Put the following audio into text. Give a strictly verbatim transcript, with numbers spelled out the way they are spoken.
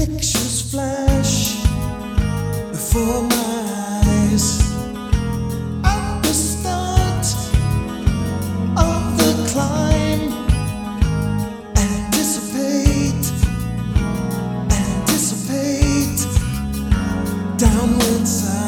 Pictures flash before my eyes. At the start of the climb, anticipate, anticipate, downward side.